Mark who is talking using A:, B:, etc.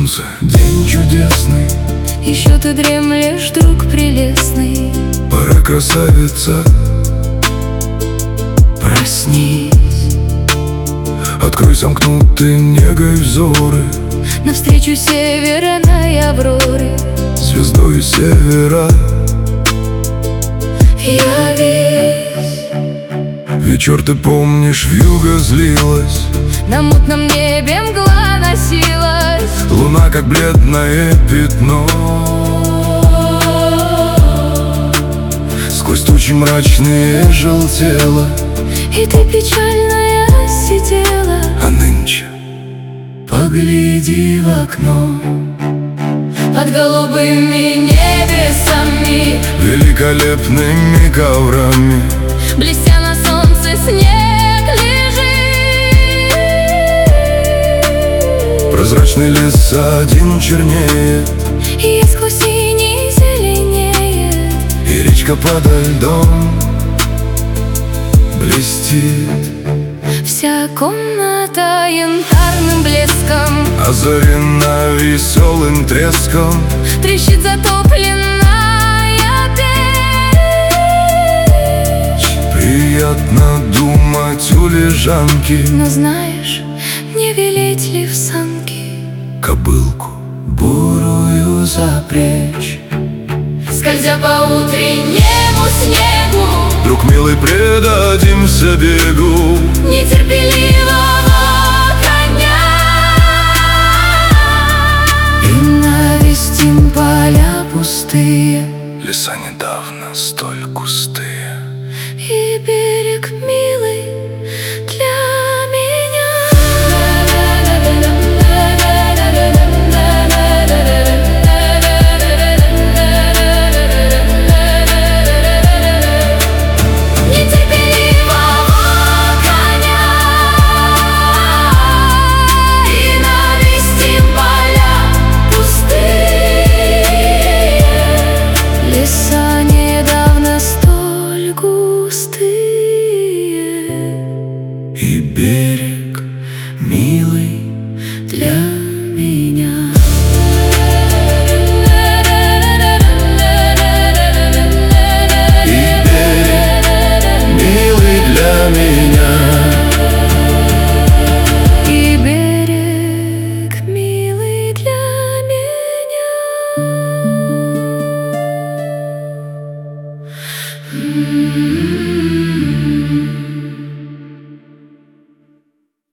A: солнце, день чудесный.
B: Еще ты дремлешь, друг прелестный.
A: Пора, красавица,
B: Проснись,
A: открой сомкнутые негой взоры.
B: навстречу северной авроры.
A: Звездой севера
B: Явись,
A: вечер, ты помнишь, вьюга злилась.
B: на мутном небе мгла носилась.
A: Луна, как бледное пятно, сквозь тучи мрачные желтела.
B: И ты печальная сидела.
A: А нынче
B: Погляди в окно, под голубыми небесами,
A: великолепными коврами
B: блестя на солнце, снег лежит.
A: прозрачный лес один чернеет,
B: И сквозь синий зеленеет.
A: и речка подо льдом блестит.
B: Вся комната янтарным блеском
A: Озарена веселым треском,
B: трещит затопленная печь.
A: приятно думать у лежанки.
B: Но знаешь, не велеть ли в санки
A: Кобылку
B: бурую запрячь? Скользя по утреннему снегу,
A: друг милый, предадимся бегу
B: нетерпеливого коня, и навестим поля пустые,
A: леса недавно столь густые.
B: и берег милый для меня. Нетерпеливого коня, и навестим поля пустые, леса недавно столь густые,
A: И берег
B: милый для меня.
A: И берег милый для меня.
B: И берег милый для меня.